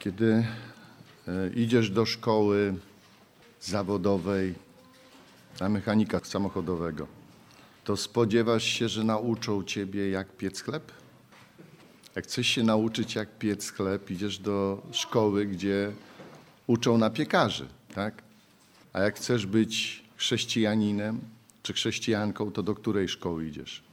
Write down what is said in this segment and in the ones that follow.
Kiedy idziesz do szkoły zawodowej na mechanika samochodowego, to spodziewasz się, że nauczą ciebie, jak piec chleb? Jak chcesz się nauczyć, jak piec chleb, idziesz do szkoły, gdzie uczą na piekarzy, tak? A jak chcesz być chrześcijaninem czy chrześcijanką, to do której szkoły idziesz?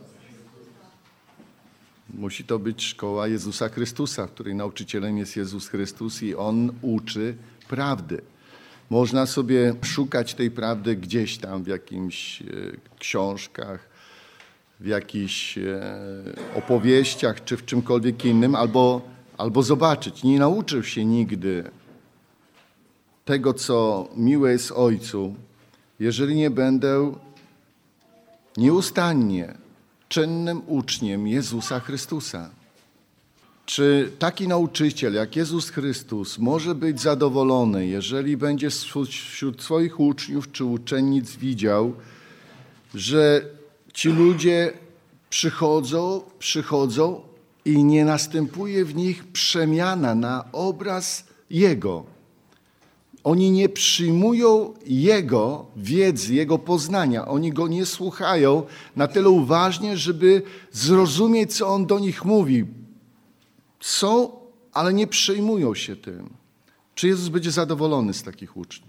Musi to być szkoła Jezusa Chrystusa, w której nauczycielem jest Jezus Chrystus i On uczy prawdy. Można sobie szukać tej prawdy gdzieś tam w jakichś książkach, w jakichś opowieściach czy w czymkolwiek innym, albo zobaczyć. Nie nauczył się nigdy tego, co miłe jest Ojcu, jeżeli nie będę nieustannie czynnym uczniem Jezusa Chrystusa. Czy taki nauczyciel jak Jezus Chrystus może być zadowolony, jeżeli będzie wśród swoich uczniów czy uczennic widział, że ci ludzie przychodzą i nie następuje w nich przemiana na obraz Jego. Oni nie przyjmują Jego wiedzy, Jego poznania. Oni Go nie słuchają na tyle uważnie, żeby zrozumieć, co On do nich mówi. Są, ale nie przejmują się tym. Czy Jezus będzie zadowolony z takich uczniów?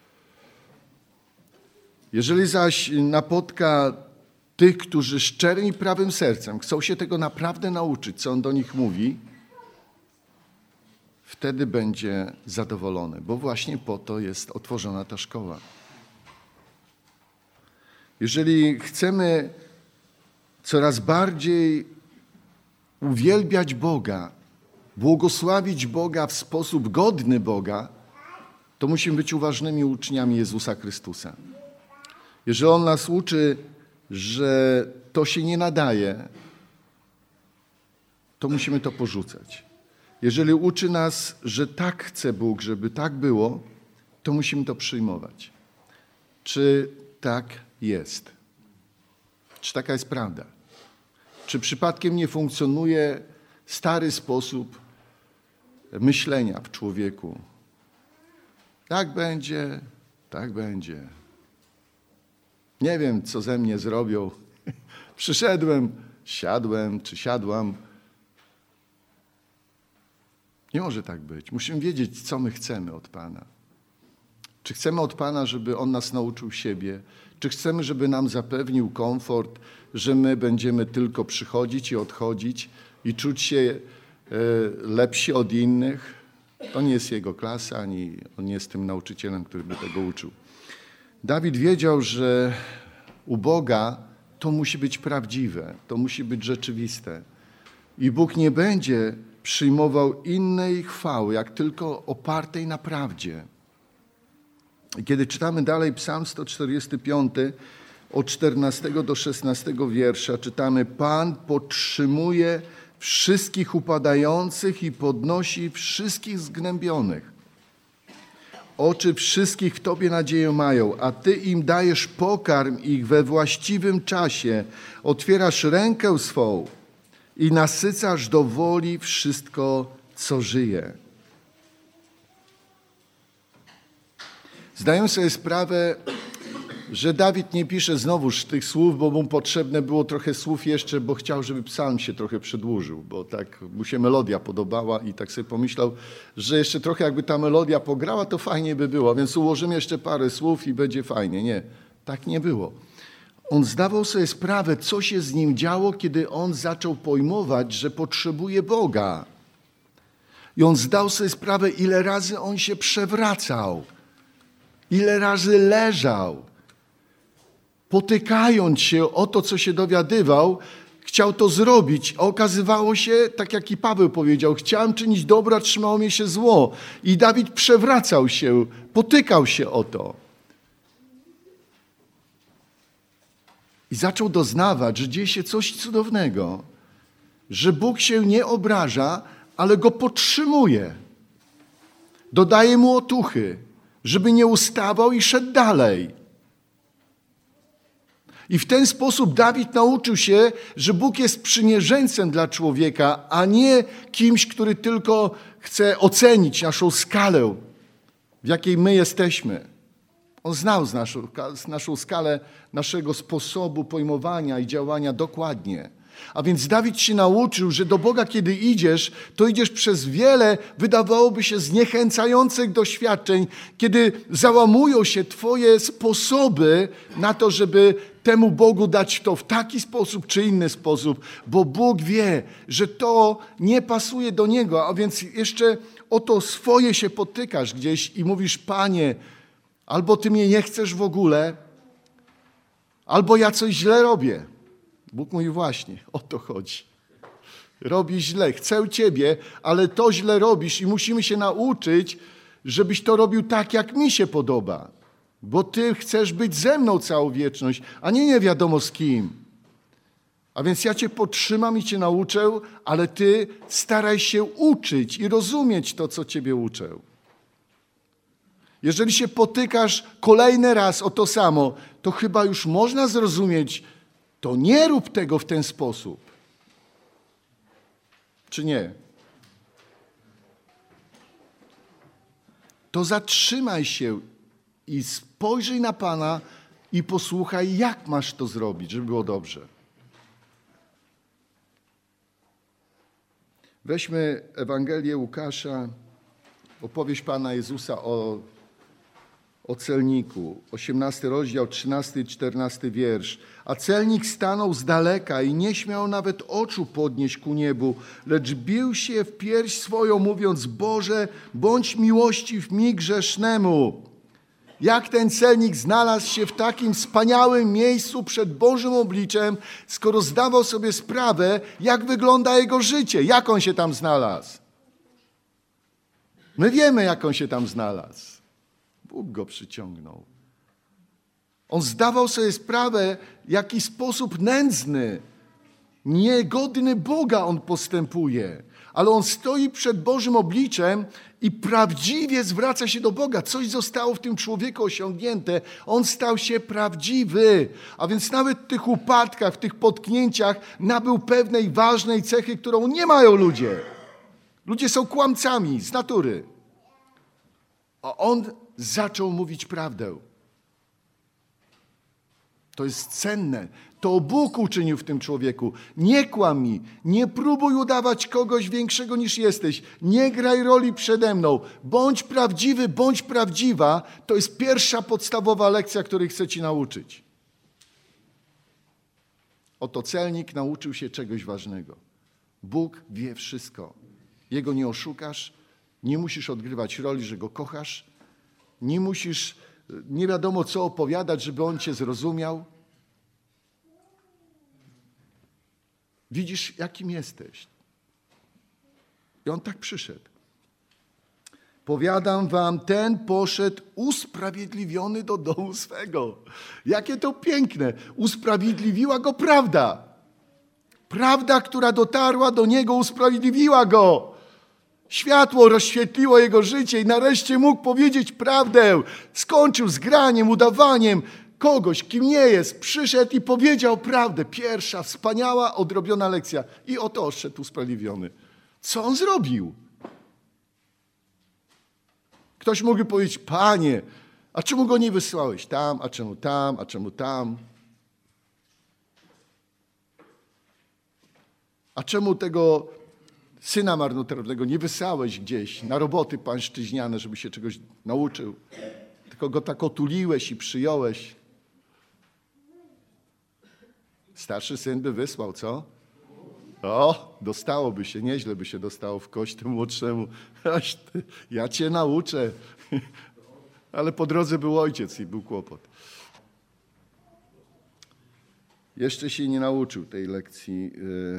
Jeżeli zaś napotka tych, którzy szczerym i prawym sercem chcą się tego naprawdę nauczyć, co On do nich mówi, wtedy będzie zadowolony, bo właśnie po to jest otworzona ta szkoła. Jeżeli chcemy coraz bardziej uwielbiać Boga, błogosławić Boga w sposób godny Boga, to musimy być uważnymi uczniami Jezusa Chrystusa. Jeżeli On nas uczy, że to się nie nadaje, to musimy to porzucać. Jeżeli uczy nas, że tak chce Bóg, żeby tak było, to musimy to przyjmować. Czy tak jest? Czy taka jest prawda? Czy przypadkiem nie funkcjonuje stary sposób myślenia w człowieku? Tak będzie, tak będzie. Nie wiem, co ze mnie zrobią. Przyszedłem, siadłam. Nie może tak być. Musimy wiedzieć, co my chcemy od Pana. Czy chcemy od Pana, żeby On nas nauczył siebie? Czy chcemy, żeby nam zapewnił komfort, że my będziemy tylko przychodzić i odchodzić i czuć się lepsi od innych? To nie jest Jego klasa, ani On nie jest tym nauczycielem, który by tego uczył. Dawid wiedział, że u Boga to musi być prawdziwe, to musi być rzeczywiste. I Bóg nie będzie przyjmował innej chwały, jak tylko opartej na prawdzie. I kiedy czytamy dalej Psalm 145, od 14 do 16 wiersza, czytamy: Pan podtrzymuje wszystkich upadających i podnosi wszystkich zgnębionych. Oczy wszystkich w Tobie nadzieję mają, a Ty im dajesz pokarm ich we właściwym czasie. Otwierasz rękę swą i nasycasz do woli wszystko, co żyje. Zdaję sobie sprawę, że Dawid nie pisze znowuż tych słów, bo mu potrzebne było trochę słów jeszcze, bo chciał, żeby psalm się trochę przedłużył, bo tak mu się melodia podobała i tak sobie pomyślał, że jeszcze trochę jakby ta melodia pograła, to fajnie by było, więc ułożymy jeszcze parę słów i będzie fajnie. Nie, tak nie było. On zdawał sobie sprawę, co się z nim działo, kiedy on zaczął pojmować, że potrzebuje Boga. I on zdał sobie sprawę, ile razy on się przewracał, ile razy leżał, potykając się o to, co się dowiadywał, chciał to zrobić. A okazywało się, tak jak i Paweł powiedział, chciałem czynić dobro, a trzymało mnie się zło. I Dawid przewracał się, potykał się o to. I zaczął doznawać, że dzieje się coś cudownego, że Bóg się nie obraża, ale go podtrzymuje. Dodaje mu otuchy, żeby nie ustawał i szedł dalej. I w ten sposób Dawid nauczył się, że Bóg jest sprzymierzeńcem dla człowieka, a nie kimś, który tylko chce ocenić naszą skalę, w jakiej my jesteśmy. On znał naszą skalę, naszego sposobu pojmowania i działania dokładnie. A więc Dawid się nauczył, że do Boga, kiedy idziesz, to idziesz przez wiele, wydawałoby się, zniechęcających doświadczeń, kiedy załamują się twoje sposoby na to, żeby temu Bogu dać to w taki sposób czy inny sposób, bo Bóg wie, że to nie pasuje do Niego, a więc jeszcze o to swoje się potykasz gdzieś i mówisz: Panie, albo Ty mnie nie chcesz w ogóle, albo ja coś źle robię. Bóg mówi: właśnie, o to chodzi. Robisz źle, chcę Ciebie, ale to źle robisz i musimy się nauczyć, żebyś to robił tak, jak mi się podoba. Bo Ty chcesz być ze mną całą wieczność, a nie wiadomo z kim. A więc ja Cię podtrzymam i Cię nauczę, ale Ty staraj się uczyć i rozumieć to, co Ciebie uczę. Jeżeli się potykasz kolejny raz o to samo, to chyba już można zrozumieć, to nie rób tego w ten sposób. Czy nie? To zatrzymaj się i spojrzyj na Pana i posłuchaj, jak masz to zrobić, żeby było dobrze. Weźmy Ewangelię Łukasza, opowieść Pana Jezusa o celniku. 18 rozdział, 13 i 14 wiersz. A celnik stanął z daleka i nie śmiał nawet oczu podnieść ku niebu, lecz bił się w pierś swoją, mówiąc: Boże, bądź miłościw mi grzesznemu. Jak ten celnik znalazł się w takim wspaniałym miejscu przed Bożym obliczem, skoro zdawał sobie sprawę, jak wygląda jego życie, jak on się tam znalazł. My wiemy, jak on się tam znalazł. Bóg go przyciągnął. On zdawał sobie sprawę, w jaki sposób nędzny, niegodny Boga on postępuje. Ale on stoi przed Bożym obliczem i prawdziwie zwraca się do Boga. Coś zostało w tym człowieku osiągnięte. On stał się prawdziwy. A więc nawet w tych upadkach, w tych potknięciach nabył pewnej ważnej cechy, którą nie mają ludzie. Ludzie są kłamcami z natury. A on zaczął mówić prawdę. To jest cenne. To Bóg uczynił w tym człowieku. Nie kłam mi, nie próbuj udawać kogoś większego niż jesteś. Nie graj roli przede mną. Bądź prawdziwy, bądź prawdziwa. To jest pierwsza podstawowa lekcja, której chcę ci nauczyć. Oto celnik nauczył się czegoś ważnego. Bóg wie wszystko. Jego nie oszukasz. Nie musisz odgrywać roli, że Go kochasz. Nie musisz nie wiadomo co opowiadać, żeby On cię zrozumiał. Widzisz, jakim jesteś. I on tak przyszedł. Powiadam wam, ten poszedł usprawiedliwiony do domu swego. Jakie to piękne. Usprawiedliwiła go prawda. Prawda, która dotarła do niego, usprawiedliwiła go. Światło rozświetliło jego życie i nareszcie mógł powiedzieć prawdę. Skończył z graniem, udawaniem kogoś, kim nie jest. Przyszedł i powiedział prawdę. Pierwsza, wspaniała, odrobiona lekcja. I oto odszedł usprawiedliwiony. Co on zrobił? Ktoś mógłby powiedzieć, Panie, a czemu go nie wysłałeś tam, a czemu tam, a czemu tam? A czemu tego syna marnotrawnego nie wysłałeś gdzieś na roboty pańszczyźniane, żeby się czegoś nauczył? Tylko go tak otuliłeś i przyjąłeś. Starszy syn by wysłał, co? O, dostałoby się, nieźle by się dostało w kość temu młodszemu. Ja cię nauczę. Ale po drodze był ojciec i był kłopot. Jeszcze się nie nauczył tej lekcji.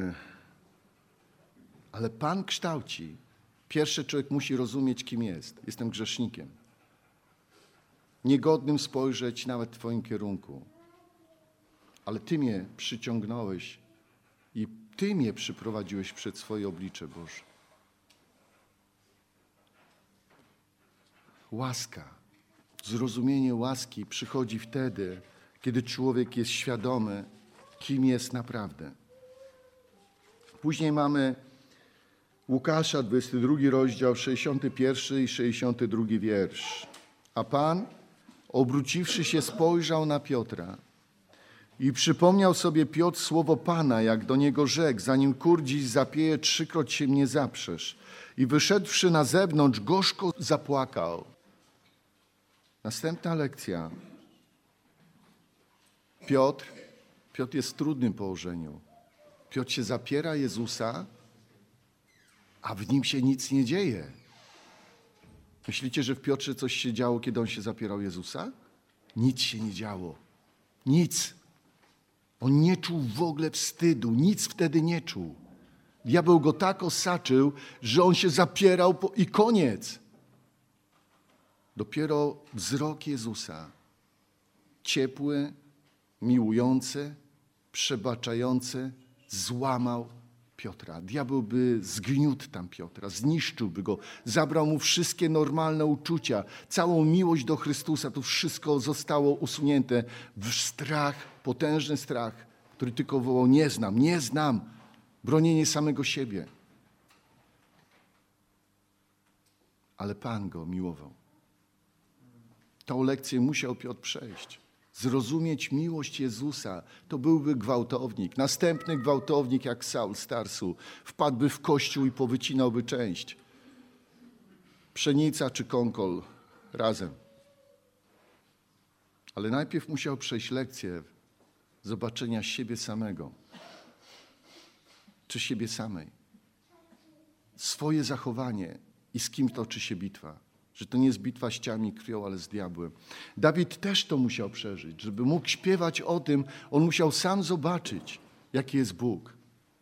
Ale Pan kształci. Pierwszy człowiek musi rozumieć, kim jest. Jestem grzesznikiem. Niegodnym spojrzeć nawet w Twoim kierunku. Ale Ty mnie przyciągnąłeś i Ty mnie przyprowadziłeś przed swoje oblicze, Boże. Łaska, zrozumienie łaski przychodzi wtedy, kiedy człowiek jest świadomy, kim jest naprawdę. Później mamy Łukasza, 22 rozdział, 61 i 62 wiersz. A Pan, obróciwszy się, spojrzał na Piotra i przypomniał sobie Piotr słowo Pana, jak do niego rzekł, zanim kur dziś zapieje, 3-kroć się mnie zaprzesz. I wyszedłszy na zewnątrz, gorzko zapłakał. Następna lekcja. Piotr jest w trudnym położeniu. Piotr się zapiera Jezusa, a w nim się nic nie dzieje. Myślicie, że w Piotrze coś się działo, kiedy on się zapierał Jezusa? Nic się nie działo. Nic. On nie czuł w ogóle wstydu. Nic wtedy nie czuł. Diabeł go tak osaczył, że on się zapierał i koniec. Dopiero wzrok Jezusa, ciepły, miłujący, przebaczający, złamał Piotra. Diabeł by zgniótł tam Piotra, zniszczyłby go, zabrał mu wszystkie normalne uczucia, całą miłość do Chrystusa. To wszystko zostało usunięte w strach, potężny strach, który tylko wołał: nie znam, bronienie samego siebie. Ale Pan go miłował. Tą lekcję musiał Piotr przejść. Zrozumieć miłość Jezusa, to byłby gwałtownik. Następny gwałtownik jak Saul z Tarsu. Wpadłby w kościół i powycinałby część. Pszenica czy konkol razem. Ale najpierw musiał przejść lekcję zobaczenia siebie samego. Czy siebie samej. Swoje zachowanie i z kim toczy się bitwa. Że to nie jest bitwa z ciałem i krwią, ale z diabłem. Dawid też to musiał przeżyć. Żeby mógł śpiewać o tym, on musiał sam zobaczyć, jaki jest Bóg.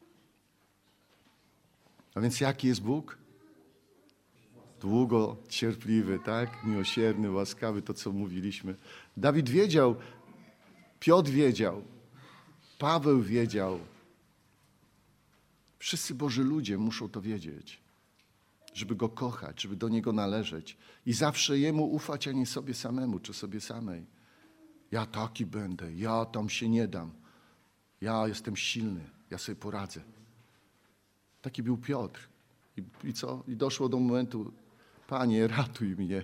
A więc jaki jest Bóg? Długo cierpliwy, tak? Miłosierny, łaskawy, to co mówiliśmy. Dawid wiedział, Piotr wiedział, Paweł wiedział. Wszyscy Boży ludzie muszą to wiedzieć. Żeby Go kochać, żeby do Niego należeć i zawsze Jemu ufać, a nie sobie samemu czy sobie samej. Ja taki będę, ja tam się nie dam, ja jestem silny, ja sobie poradzę. Taki był Piotr. I co? I doszło do momentu: Panie, ratuj mnie.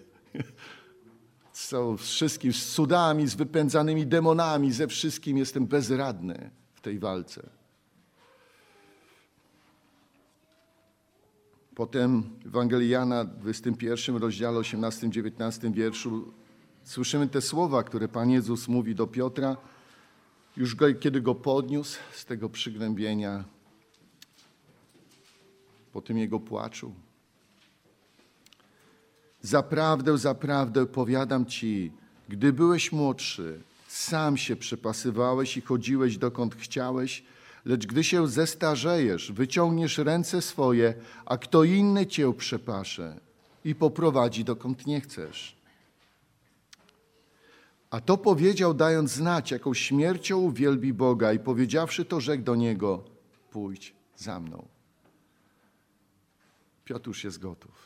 Z wszystkim, z cudami, z wypędzanymi demonami, ze wszystkim jestem bezradny w tej walce. Potem w Ewangelii Jana, 21 rozdziale, 18-19 wierszu słyszymy te słowa, które Pan Jezus mówi do Piotra, już kiedy go podniósł z tego przygnębienia, po tym jego płaczu. Zaprawdę, zaprawdę powiadam Ci, gdy byłeś młodszy, sam się przepasywałeś i chodziłeś dokąd chciałeś, lecz gdy się zestarzejesz, wyciągniesz ręce swoje, a kto inny Cię przepasze i poprowadzi dokąd nie chcesz. A to powiedział, dając znać, jaką śmiercią uwielbi Boga, i powiedziawszy to, rzekł do niego: pójdź za mną. Piotr już jest gotów.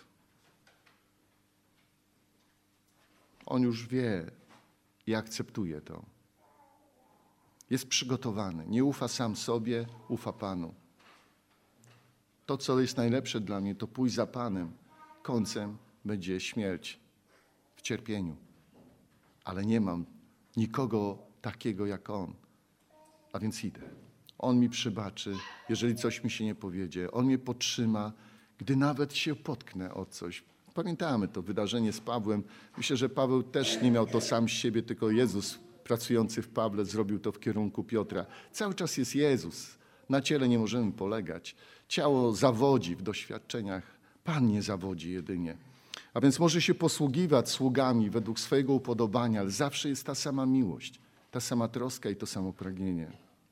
On już wie i akceptuje to. Jest przygotowany. Nie ufa sam sobie, ufa Panu. To, co jest najlepsze dla mnie, to pójść za Panem. Końcem będzie śmierć w cierpieniu. Ale nie mam nikogo takiego jak On. A więc idę. On mi przebaczy, jeżeli coś mi się nie powiedzie. On mnie podtrzyma, gdy nawet się potknę o coś. Pamiętamy to wydarzenie z Pawłem. Myślę, że Paweł też nie miał to sam z siebie, tylko Jezus pracujący w Pawle zrobił to w kierunku Piotra. Cały czas jest Jezus. Na ciele nie możemy polegać. Ciało zawodzi w doświadczeniach. Pan nie zawodzi jedynie. A więc może się posługiwać sługami według swojego upodobania, ale zawsze jest ta sama miłość, ta sama troska i to samo pragnienie.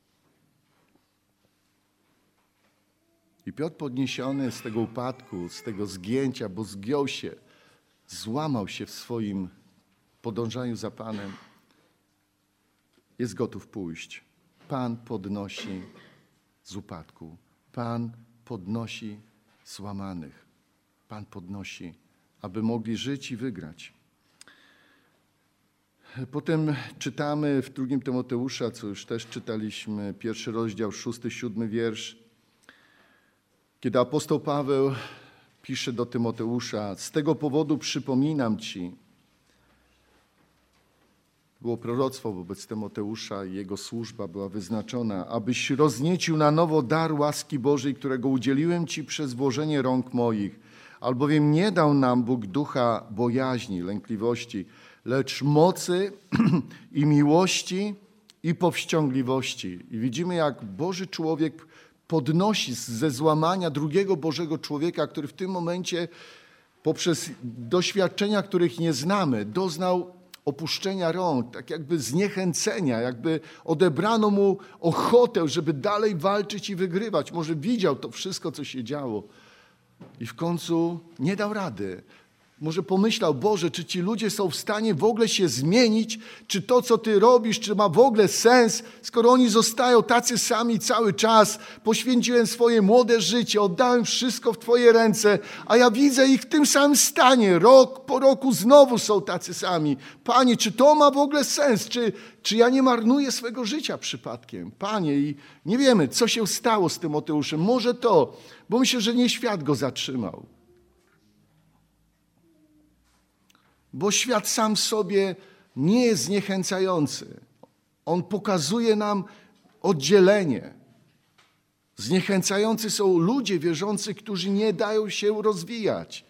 I Piotr podniesiony z tego upadku, z tego zgięcia, bo zgiął się, złamał się w swoim podążaniu za Panem, jest gotów pójść. Pan podnosi z upadku. Pan podnosi złamanych. Pan podnosi, aby mogli żyć i wygrać. Potem czytamy w 2 Tymoteusza, co już też czytaliśmy, 1 rozdział, 6-7 wiersz, kiedy apostoł Paweł pisze do Tymoteusza: z tego powodu przypominam ci, było proroctwo wobec Tymoteusza i jego służba była wyznaczona, abyś rozniecił na nowo dar łaski Bożej, którego udzieliłem ci przez włożenie rąk moich, albowiem nie dał nam Bóg ducha bojaźni, lękliwości, lecz mocy i miłości i powściągliwości. I widzimy, jak Boży człowiek podnosi ze złamania drugiego Bożego człowieka, który w tym momencie poprzez doświadczenia, których nie znamy, doznał opuszczenia rąk, tak jakby zniechęcenia, jakby odebrano mu ochotę, żeby dalej walczyć i wygrywać. Może widział to wszystko, co się działo i w końcu nie dał rady. Może pomyślał: Boże, czy ci ludzie są w stanie w ogóle się zmienić? Czy to, co Ty robisz, czy ma w ogóle sens, skoro oni zostają tacy sami cały czas? Poświęciłem swoje młode życie, oddałem wszystko w Twoje ręce, a ja widzę ich w tym samym stanie. Rok po roku znowu są tacy sami. Panie, czy to ma w ogóle sens? Czy ja nie marnuję swego życia przypadkiem? Panie, i nie wiemy, co się stało z Tymoteuszem. Może to, bo myślę, że nie świat go zatrzymał. Bo świat sam w sobie nie jest zniechęcający. On pokazuje nam oddzielenie. Zniechęcający są ludzie wierzący, którzy nie dają się rozwijać.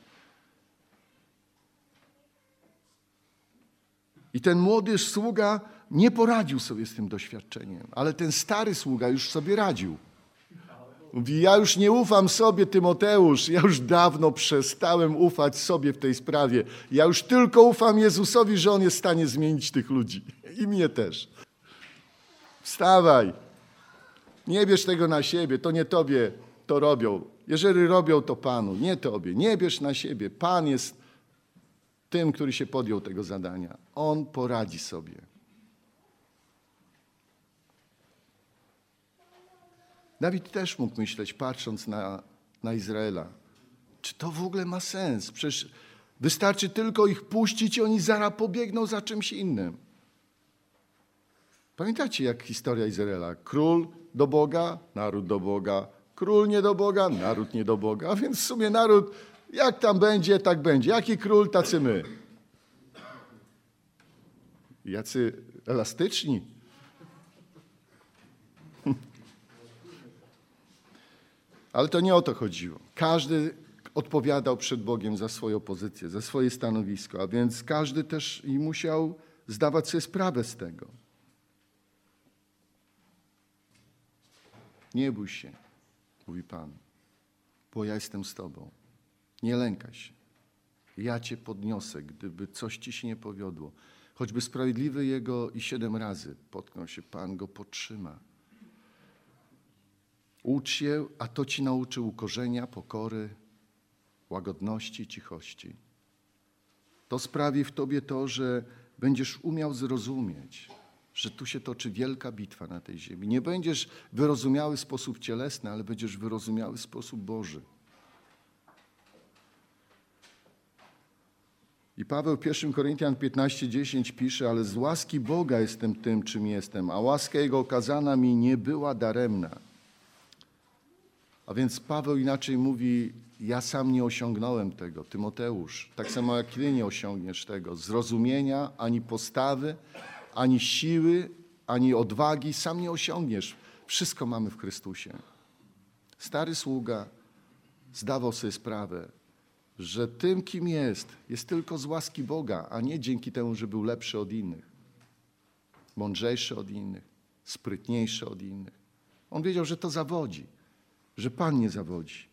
I ten młody sługa nie poradził sobie z tym doświadczeniem, ale ten stary sługa już sobie radził. Mówi: ja już nie ufam sobie, Tymoteusz, ja już dawno przestałem ufać sobie w tej sprawie. Ja już tylko ufam Jezusowi, że On jest w stanie zmienić tych ludzi. I mnie też. Wstawaj. Nie bierz tego na siebie, to nie Tobie to robią. Jeżeli robią, to Panu, nie Tobie. Nie bierz na siebie. Pan jest tym, który się podjął tego zadania. On poradzi sobie. Dawid też mógł myśleć, patrząc na Izraela, czy to w ogóle ma sens? Przecież wystarczy tylko ich puścić i oni zaraz pobiegną za czymś innym. Pamiętacie, jak historia Izraela? Król do Boga, naród do Boga. Król nie do Boga, naród nie do Boga. A więc w sumie naród, jak tam będzie, tak będzie. Jaki król, tacy my. Jacy elastyczni. Ale to nie o to chodziło. Każdy odpowiadał przed Bogiem za swoją pozycję, za swoje stanowisko, a więc każdy też i musiał zdawać sobie sprawę z tego. Nie bój się, mówi Pan, bo ja jestem z Tobą. Nie lękaj się. Ja Cię podniosę, gdyby coś Ci się nie powiodło. Choćby sprawiedliwy jego i 7 razy potknął się, Pan go podtrzyma. Ucz się, a to Ci nauczy ukorzenia, pokory, łagodności, cichości. To sprawi w Tobie to, że będziesz umiał zrozumieć, że tu się toczy wielka bitwa na tej ziemi. Nie będziesz wyrozumiały w sposób cielesny, ale będziesz wyrozumiały w sposób Boży. I Paweł w 1 Koryntian 15:10 pisze: ale z łaski Boga jestem tym, czym jestem, a łaska Jego okazana mi nie była daremna. A więc Paweł inaczej mówi: ja sam nie osiągnąłem tego, Tymoteusz, tak samo jak Ty nie osiągniesz tego, zrozumienia, ani postawy, ani siły, ani odwagi, sam nie osiągniesz. Wszystko mamy w Chrystusie. Stary sługa zdawał sobie sprawę, że tym, kim jest tylko z łaski Boga, a nie dzięki temu, że był lepszy od innych, mądrzejszy od innych, sprytniejszy od innych. On wiedział, że to zawodzi, że Pan nie zawodzi.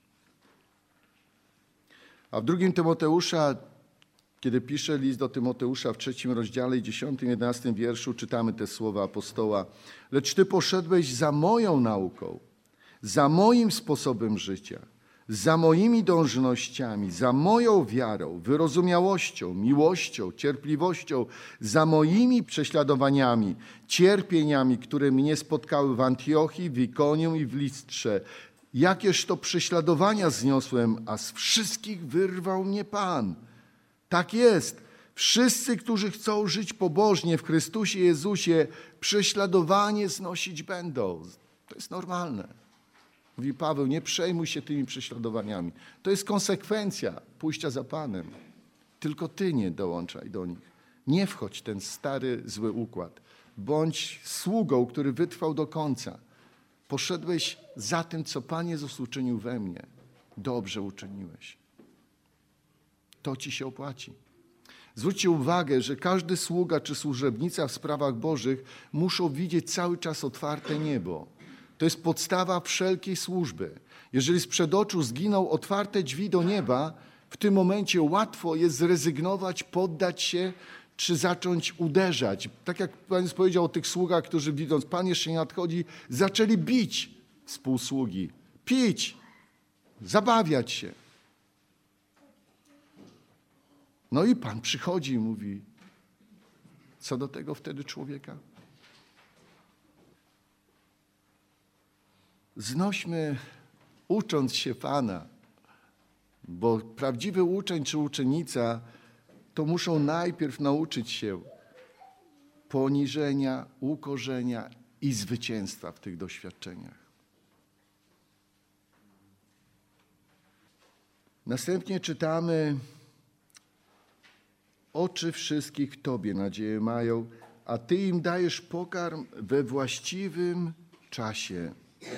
A w 2 Tymoteusza, kiedy pisze list do Tymoteusza w 3 rozdziale, 10, 11 wierszu, czytamy te słowa apostoła: lecz Ty poszedłeś za moją nauką, za moim sposobem życia, za moimi dążnościami, za moją wiarą, wyrozumiałością, miłością, cierpliwością, za moimi prześladowaniami, cierpieniami, które mnie spotkały w Antiochii, w Ikonium i w Listrze. Jakież to prześladowania zniosłem, a z wszystkich wyrwał mnie Pan. Tak jest. Wszyscy, którzy chcą żyć pobożnie w Chrystusie Jezusie, prześladowanie znosić będą. To jest normalne. Mówi Paweł, nie przejmuj się tymi prześladowaniami. To jest konsekwencja pójścia za Panem. Tylko ty nie dołączaj do nich. Nie wchodź w ten stary, zły układ. Bądź sługą, który wytrwał do końca. Poszedłeś za tym, co Pan Jezus uczynił we mnie. Dobrze uczyniłeś. To ci się opłaci. Zwróćcie uwagę, że każdy sługa czy służebnica w sprawach Bożych muszą widzieć cały czas otwarte niebo. To jest podstawa wszelkiej służby. Jeżeli sprzed oczu zginą otwarte drzwi do nieba, w tym momencie łatwo jest zrezygnować, poddać się, czy zacząć uderzać. Tak jak Pan Jezus powiedział o tych sługach, którzy widząc, Pan jeszcze nie nadchodzi, zaczęli bić współsługi, pić, zabawiać się. No i Pan przychodzi i mówi, co do tego wtedy człowieka? Znośmy, ucząc się Pana, bo prawdziwy uczeń czy uczennica to muszą najpierw nauczyć się poniżenia, ukorzenia i zwycięstwa w tych doświadczeniach. Następnie czytamy, oczy wszystkich Tobie nadzieję mają, a Ty im dajesz pokarm we właściwym czasie.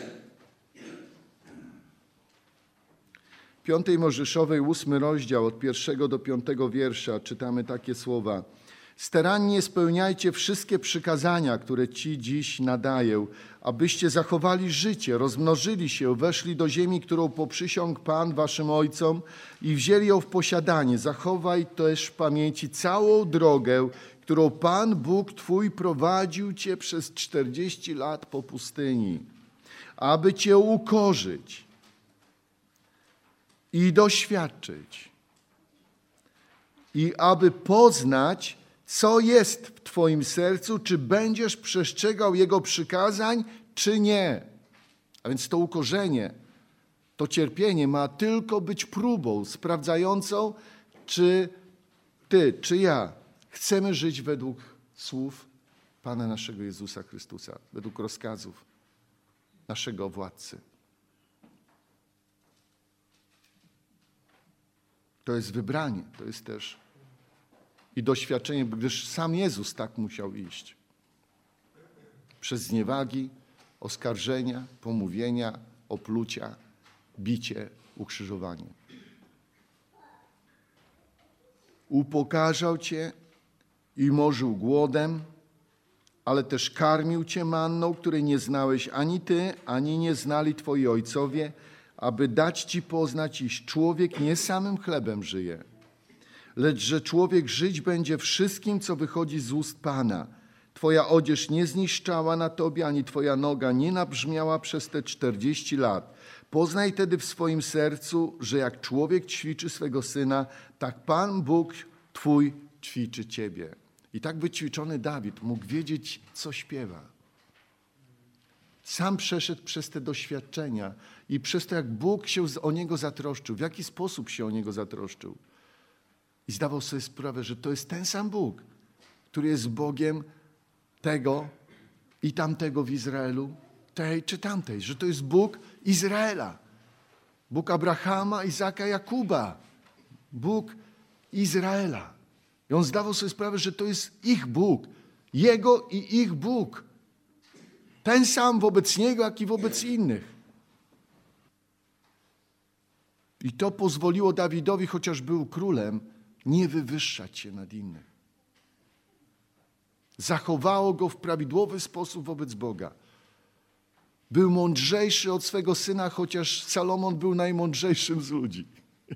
W 5 Mojżeszowej, 8 rozdział, od 1 do 5 wiersza czytamy takie słowa. Starannie spełniajcie wszystkie przykazania, które Ci dziś nadaję, abyście zachowali życie, rozmnożyli się, weszli do ziemi, którą poprzysiągł Pan waszym ojcom i wzięli ją w posiadanie. Zachowaj też w pamięci całą drogę, którą Pan Bóg Twój prowadził Cię przez 40 lat po pustyni, aby Cię ukorzyć i doświadczyć i aby poznać, co jest w Twoim sercu, czy będziesz przestrzegał Jego przykazań, czy nie. A więc to ukorzenie, to cierpienie ma tylko być próbą sprawdzającą, czy Ty, czy ja chcemy żyć według słów Pana naszego Jezusa Chrystusa, według rozkazów naszego władcy. To jest wybranie, to jest też i doświadczenie, gdyż sam Jezus tak musiał iść. Przez zniewagi, oskarżenia, pomówienia, oplucia, bicie, ukrzyżowanie. Upokarzał Cię i morzył głodem, ale też karmił Cię manną, której nie znałeś ani Ty, ani nie znali Twoi ojcowie, aby dać Ci poznać, iż człowiek nie samym chlebem żyje, lecz że człowiek żyć będzie wszystkim, co wychodzi z ust Pana. Twoja odzież nie zniszczała na Tobie, ani Twoja noga nie nabrzmiała przez te 40 lat. Poznaj tedy w swoim sercu, że jak człowiek ćwiczy swego syna, tak Pan Bóg Twój ćwiczy Ciebie. I tak wyćwiczony Dawid mógł wiedzieć, co śpiewa. Sam przeszedł przez te doświadczenia i przez to, jak Bóg się o niego zatroszczył, w jaki sposób się o niego zatroszczył. I zdawał sobie sprawę, że to jest ten sam Bóg, który jest Bogiem tego i tamtego w Izraelu, tej czy tamtej, że to jest Bóg Izraela, Bóg Abrahama, Izaka, Jakuba, Bóg Izraela. I on zdawał sobie sprawę, że to jest ich Bóg, jego i ich Bóg. Ten sam wobec niego, jak i wobec innych. I to pozwoliło Dawidowi, chociaż był królem, nie wywyższać się nad innych. Zachowało go w prawidłowy sposób wobec Boga. Był mądrzejszy od swego syna, chociaż Salomon był najmądrzejszym z ludzi.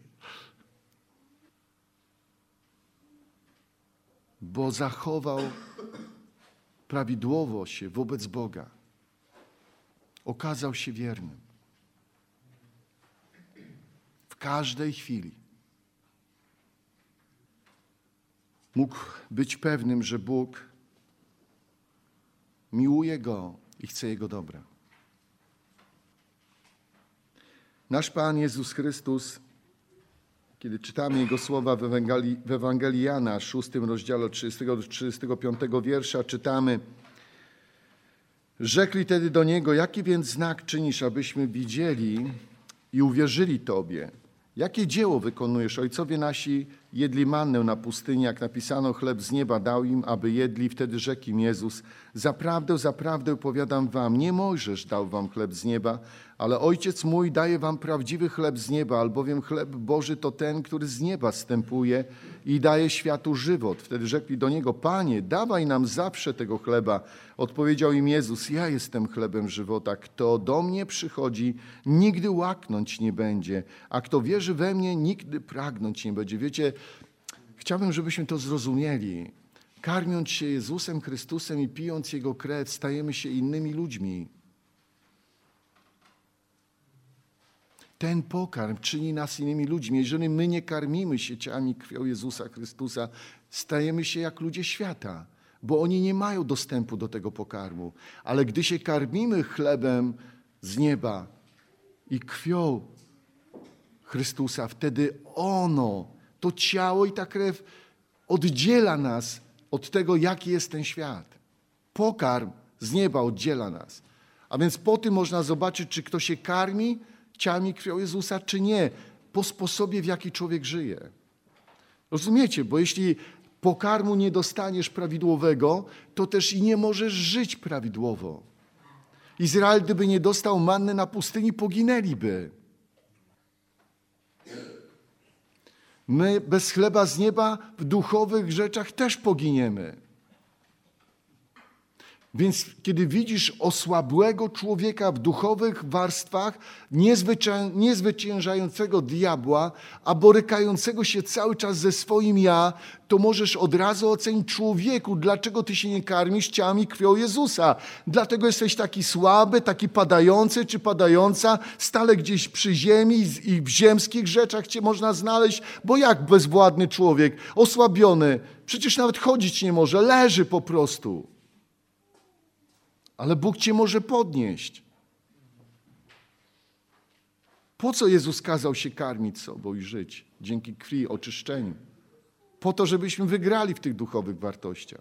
Bo zachował prawidłowo się wobec Boga. Okazał się wiernym. W każdej chwili. Mógł być pewnym, że Bóg miłuje go i chce jego dobra. Nasz Pan Jezus Chrystus Kiedy czytamy Jego słowa w Ewangelii Jana, 6 rozdziale 30 do 35 wiersza, czytamy: Rzekli tedy do Niego, jaki więc znak czynisz, abyśmy widzieli i uwierzyli Tobie? Jakie dzieło wykonujesz? Ojcowie nasi jedli mannę na pustyni, jak napisano, chleb z nieba dał im, aby jedli. Wtedy rzekł im Jezus: Zaprawdę, zaprawdę powiadam wam, nie Mojżesz dał wam chleb z nieba, ale Ojciec mój daje wam prawdziwy chleb z nieba, albowiem chleb Boży to ten, który z nieba zstępuje i daje światu żywot. Wtedy rzekli do Niego: Panie, dawaj nam zawsze tego chleba. Odpowiedział im Jezus: Ja jestem chlebem żywota. Kto do mnie przychodzi, nigdy łaknąć nie będzie, a kto wierzy we mnie, nigdy pragnąć nie będzie. Wiecie, chciałbym, żebyśmy to zrozumieli. Karmiąc się Jezusem Chrystusem i pijąc Jego krew, stajemy się innymi ludźmi. Ten pokarm czyni nas innymi ludźmi. Jeżeli my nie karmimy się ciałem i krwią Jezusa Chrystusa, stajemy się jak ludzie świata, bo oni nie mają dostępu do tego pokarmu. Ale gdy się karmimy chlebem z nieba i krwią Chrystusa, wtedy to ciało i ta krew oddziela nas od tego, jaki jest ten świat. Pokarm z nieba oddziela nas. A więc po tym można zobaczyć, czy ktoś się karmi ciałem i krwią Jezusa, czy nie. Po sposobie, w jaki człowiek żyje. Rozumiecie? Bo jeśli pokarmu nie dostaniesz prawidłowego, to też i nie możesz żyć prawidłowo. Izrael, gdyby nie dostał manny na pustyni, poginęliby. My bez chleba z nieba w duchowych rzeczach też poginiemy. Więc kiedy widzisz osłabłego człowieka w duchowych warstwach, niezwyciężającego diabła, a borykającego się cały czas ze swoim ja, to możesz od razu ocenić: człowieku, dlaczego ty się nie karmisz ciałem i krwią Jezusa? Dlatego jesteś taki słaby, taki padający czy padająca, stale gdzieś przy ziemi i w ziemskich rzeczach cię można znaleźć, bo jak bezwładny człowiek, osłabiony, przecież nawet chodzić nie może, leży po prostu. Ale Bóg cię może podnieść. Po co Jezus kazał się karmić sobą i żyć? Dzięki krwi, oczyszczeniu. Po to, żebyśmy wygrali w tych duchowych wartościach.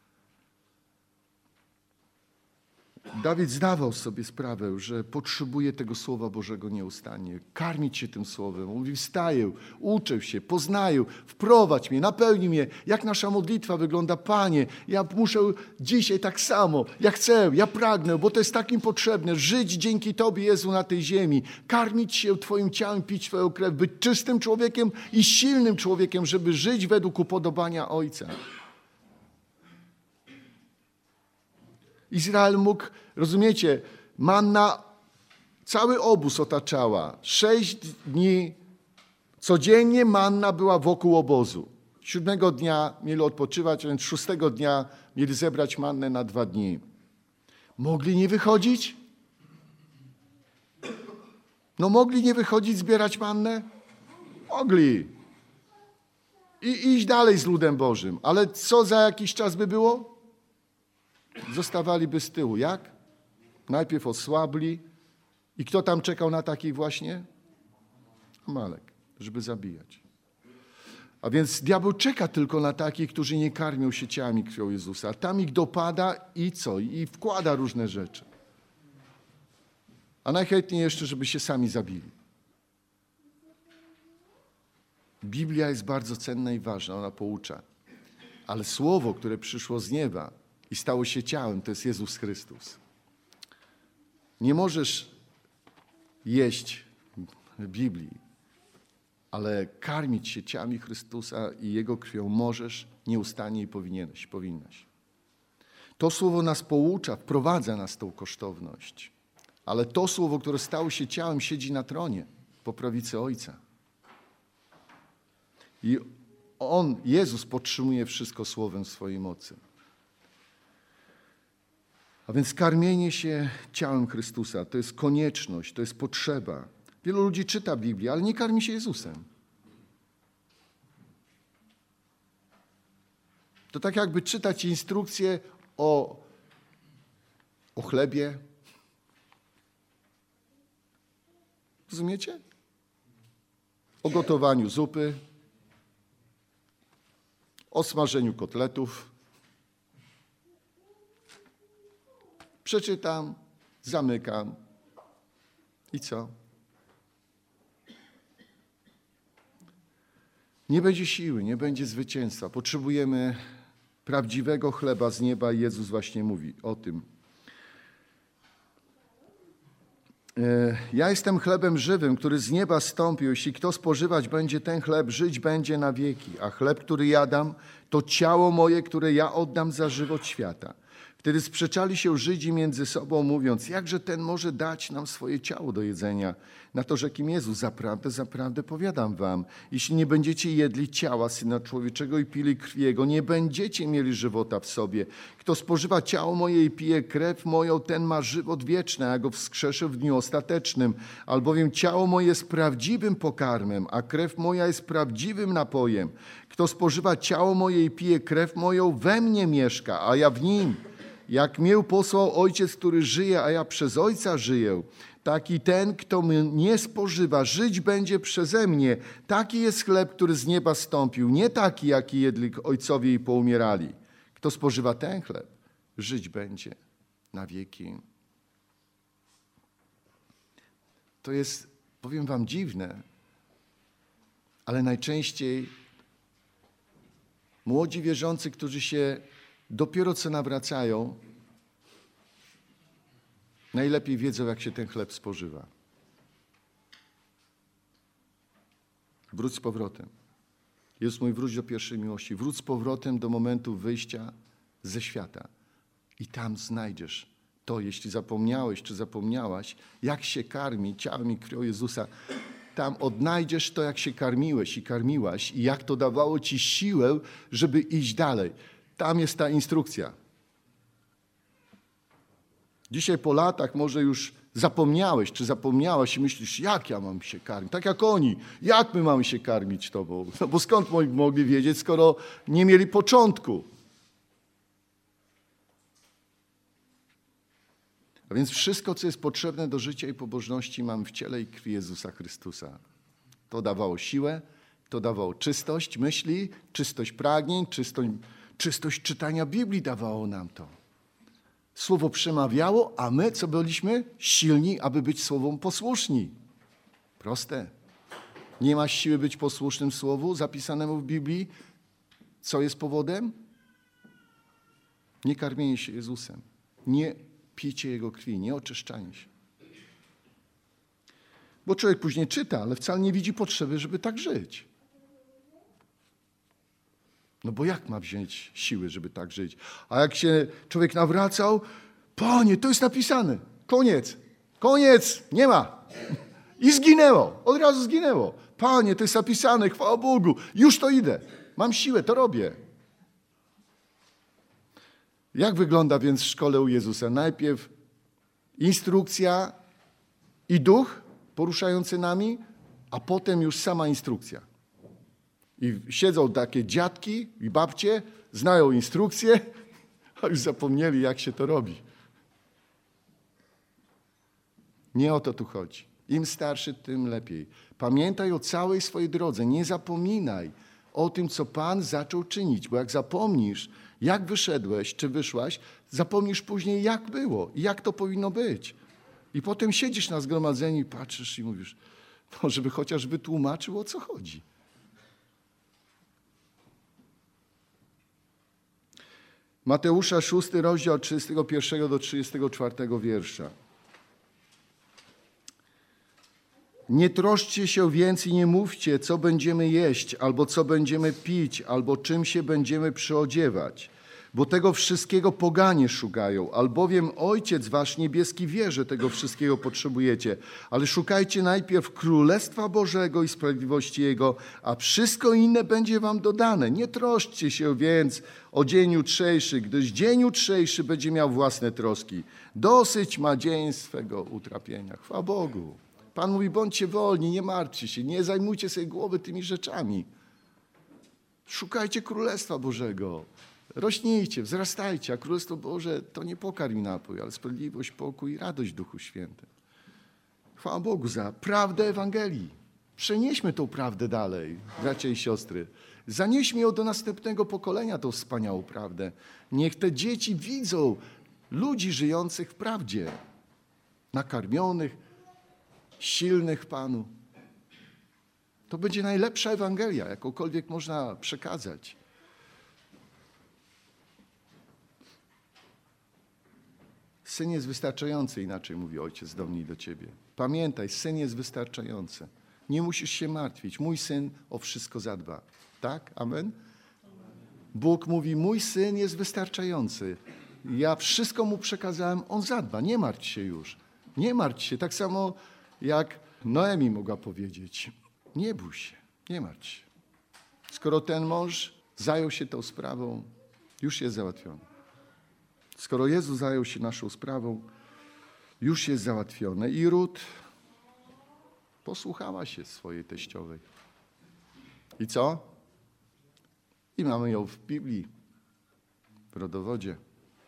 Dawid zdawał sobie sprawę, że potrzebuje tego Słowa Bożego nieustannie. Karmić się tym Słowem. Mówi: wstaję, uczę się, poznaję, wprowadź mnie, napełnij mnie. Jak nasza modlitwa wygląda: Panie, ja muszę dzisiaj tak samo, ja chcę, ja pragnę, bo to jest takim potrzebne. Żyć dzięki Tobie, Jezu, na tej ziemi. Karmić się Twoim ciałem, pić Twoją krew. Być czystym człowiekiem i silnym człowiekiem, żeby żyć według upodobania Ojca. Izrael mógł, rozumiecie, manna cały obóz otaczała. 6 dni codziennie manna była wokół obozu. 7 dnia mieli odpoczywać, więc 6 dnia mieli zebrać mannę na 2 dni. Mogli nie wychodzić? Mogli nie wychodzić, zbierać mannę? Mogli. I iść dalej z ludem Bożym. Ale co za jakiś czas by było? Zostawaliby z tyłu. Jak? Najpierw osłabli. I kto tam czekał na takich właśnie? Amalek, żeby zabijać. A więc diabeł czeka tylko na takich, którzy nie karmią się ciałem i krwią Jezusa. Tam ich dopada i co? I wkłada różne rzeczy. A najchętniej jeszcze, żeby się sami zabili. Biblia jest bardzo cenna i ważna, ona poucza. Ale słowo, które przyszło z nieba i stało się ciałem, to jest Jezus Chrystus. Nie możesz jeść Biblii, ale karmić się ciałem Chrystusa i Jego krwią możesz nieustannie i powinnaś. To słowo nas poucza, wprowadza nas w tą kosztowność. Ale to słowo, które stało się ciałem, siedzi na tronie po prawicy Ojca. I On, Jezus, podtrzymuje wszystko słowem swojej mocy. A więc karmienie się ciałem Chrystusa to jest konieczność, to jest potrzeba. Wielu ludzi czyta Biblię, ale nie karmi się Jezusem. To tak jakby czytać instrukcję o chlebie. Rozumiecie? o gotowaniu zupy, o smażeniu kotletów. Przeczytam, zamykam i co? Nie będzie siły, nie będzie zwycięstwa. Potrzebujemy prawdziwego chleba z nieba i Jezus właśnie mówi o tym. Ja jestem chlebem żywym, który z nieba stąpił. Jeśli kto spożywać będzie ten chleb, żyć będzie na wieki. A chleb, który ja dam, to ciało moje, które ja oddam za żywot świata. Wtedy sprzeczali się Żydzi między sobą, mówiąc, jakże ten może dać nam swoje ciało do jedzenia? Na to rzekł im Jezus, zaprawdę, zaprawdę powiadam wam, jeśli nie będziecie jedli ciała Syna Człowieczego i pili krwi Jego, nie będziecie mieli żywota w sobie. Kto spożywa ciało moje i pije krew moją, ten ma żywot wieczny, a ja go wskrzeszę w dniu ostatecznym. Albowiem ciało moje jest prawdziwym pokarmem, a krew moja jest prawdziwym napojem. Kto spożywa ciało moje i pije krew moją, we mnie mieszka, a ja w nim. Jak mię posłał Ojciec, który żyje, a ja przez Ojca żyję, taki ten, kto mnie spożywa, żyć będzie przeze mnie. Taki jest chleb, który z nieba stąpił, nie taki, jaki jedli ojcowie i poumierali. Kto spożywa ten chleb, żyć będzie na wieki. To jest, powiem wam, dziwne, ale najczęściej młodzi wierzący, którzy się dopiero co nawracają, najlepiej wiedzą, jak się ten chleb spożywa. Wróć z powrotem. Jezus mówi, wróć do pierwszej miłości. Wróć z powrotem do momentu wyjścia ze świata. I tam znajdziesz to, jeśli zapomniałeś czy zapomniałaś, jak się karmi ciałem i krwią Jezusa. Tam odnajdziesz to, jak się karmiłeś i karmiłaś i jak to dawało ci siłę, żeby iść dalej. Tam jest ta instrukcja. Dzisiaj po latach może już zapomniałeś, czy zapomniałaś i myślisz, jak ja mam się karmić? Tak jak oni. Jak my mamy się karmić Tobą? No bo skąd mogli wiedzieć, skoro nie mieli początku? A więc wszystko, co jest potrzebne do życia i pobożności, mamy w ciele i krwi Jezusa Chrystusa. To dawało siłę, to dawało czystość myśli, czystość pragnień, czystość czytania Biblii dawało nam to. Słowo przemawiało, a my co byliśmy? Silni, aby być Słowom posłuszni. Proste. Nie masz siły być posłusznym Słowu zapisanemu w Biblii. Co jest powodem? Nie karmienie się Jezusem. Nie picie Jego krwi, nie oczyszczanie się. Bo człowiek później czyta, ale wcale nie widzi potrzeby, żeby tak żyć. No bo jak ma wziąć siły, żeby tak żyć? A jak się człowiek nawracał, Panie, to jest napisane. Koniec, nie ma. I zginęło, od razu zginęło. Panie, to jest napisane, chwała Bogu, już to idę. Mam siłę, to robię. Jak wygląda więc w szkole u Jezusa? Najpierw instrukcja i duch poruszający nami, a potem już sama instrukcja. I siedzą takie dziadki i babcie, znają instrukcję, a już zapomnieli, jak się to robi. Nie o to tu chodzi. Im starszy, tym lepiej. Pamiętaj o całej swojej drodze. Nie zapominaj o tym, co Pan zaczął czynić, bo jak zapomnisz, jak wyszedłeś czy wyszłaś, zapomnisz później, jak było i jak to powinno być. I potem siedzisz na zgromadzeniu i patrzysz i mówisz, może by chociaż wytłumaczył, o co chodzi. Mateusza 6 rozdział od 31 do 34 wiersza. Nie troszczcie się więc i nie mówcie, co będziemy jeść, albo co będziemy pić, albo czym się będziemy przyodziewać. Bo tego wszystkiego poganie szukają, albowiem Ojciec wasz niebieski wie, że tego wszystkiego potrzebujecie. Ale szukajcie najpierw Królestwa Bożego i sprawiedliwości Jego, a wszystko inne będzie wam dodane. Nie troszczcie się więc o dzień jutrzejszy, gdyż dzień jutrzejszy będzie miał własne troski. Dosyć ma dzień swego utrapienia. Chwała Bogu. Pan mówi, bądźcie wolni, nie martwcie się, nie zajmujcie sobie głowy tymi rzeczami. Szukajcie Królestwa Bożego. Rośnijcie, wzrastajcie, a Królestwo Boże to nie pokarm i napój, ale sprawiedliwość, pokój i radość w Duchu Świętym. Chwała Bogu za prawdę Ewangelii. Przenieśmy tą prawdę dalej, bracia i siostry. Zanieśmy ją do następnego pokolenia, tą wspaniałą prawdę. Niech te dzieci widzą ludzi żyjących w prawdzie, nakarmionych, silnych w Panu. To będzie najlepsza Ewangelia, jakąkolwiek można przekazać. Syn jest wystarczający, inaczej mówi Ojciec do mnie i do ciebie. Pamiętaj, Syn jest wystarczający. Nie musisz się martwić. Mój Syn o wszystko zadba. Tak? Amen? Bóg mówi, mój Syn jest wystarczający. Ja wszystko Mu przekazałem, On zadba. Nie martw się już. Nie martw się. Tak samo jak Noemi mogła powiedzieć. Nie bój się. Nie martw się. Skoro ten mąż zajął się tą sprawą, już jest załatwiony. Skoro Jezus zajął się naszą sprawą, już jest załatwione. I Rut posłuchała się swojej teściowej. I co? I mamy ją w Biblii, w rodowodzie.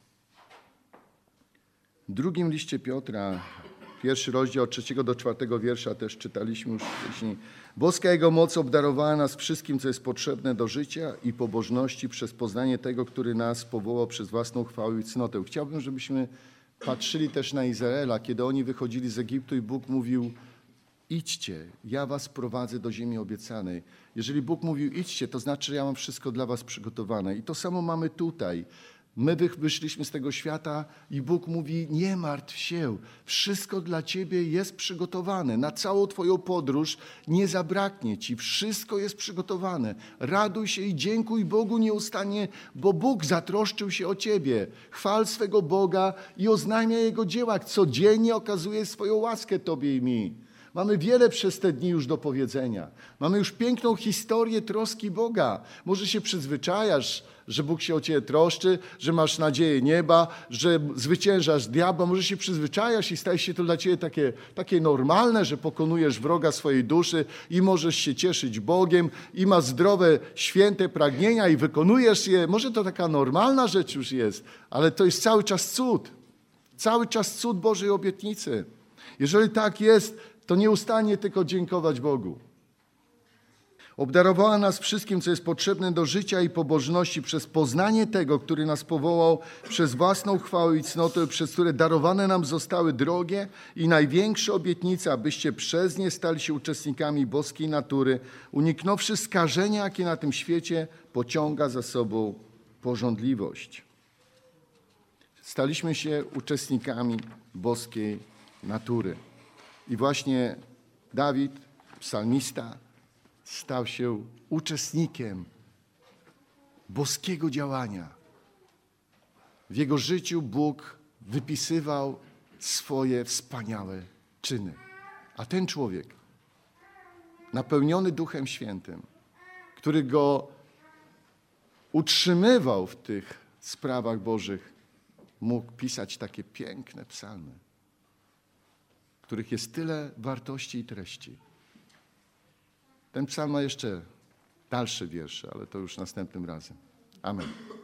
W drugim liście Piotra, 1 rozdział od 3 do 4 wiersza, też czytaliśmy już wcześniej. Boska Jego moc obdarowała nas wszystkim, co jest potrzebne do życia i pobożności przez poznanie Tego, który nas powołał przez własną chwałę i cnotę. Chciałbym, żebyśmy patrzyli też na Izraela, kiedy oni wychodzili z Egiptu i Bóg mówił, idźcie, ja was prowadzę do ziemi obiecanej. Jeżeli Bóg mówił idźcie, to znaczy, że ja mam wszystko dla was przygotowane. I to samo mamy tutaj. My wyszliśmy z tego świata i Bóg mówi, nie martw się, wszystko dla ciebie jest przygotowane. Na całą twoją podróż nie zabraknie ci, wszystko jest przygotowane. Raduj się i dziękuj Bogu nieustannie, bo Bóg zatroszczył się o ciebie. Chwal swego Boga i oznajmia Jego dzieła. Codziennie okazuje swoją łaskę tobie i mi. Mamy wiele przez te dni już do powiedzenia. Mamy już piękną historię troski Boga. Może się przyzwyczajasz, że Bóg się o ciebie troszczy, że masz nadzieję nieba, że zwyciężasz diabła. Może się przyzwyczajasz i staje się to dla ciebie takie normalne, że pokonujesz wroga swojej duszy i możesz się cieszyć Bogiem i masz zdrowe, święte pragnienia i wykonujesz je. Może to taka normalna rzecz już jest, ale to jest cały czas cud. Cały czas cud Bożej obietnicy. Jeżeli tak jest, to nieustannie tylko dziękować Bogu. Obdarowała nas wszystkim, co jest potrzebne do życia i pobożności przez poznanie Tego, który nas powołał przez własną chwałę i cnotę, przez które darowane nam zostały drogie i największe obietnice, abyście przez nie stali się uczestnikami boskiej natury, uniknąwszy skażenia, jakie na tym świecie pociąga za sobą pożądliwość. Staliśmy się uczestnikami boskiej natury. I właśnie Dawid, psalmista, stał się uczestnikiem boskiego działania. W jego życiu Bóg wypisywał swoje wspaniałe czyny. A ten człowiek, napełniony Duchem Świętym, który go utrzymywał w tych sprawach Bożych, mógł pisać takie piękne psalmy, w których jest tyle wartości i treści. Ten psalm ma jeszcze dalsze wiersze, ale to już następnym razem. Amen.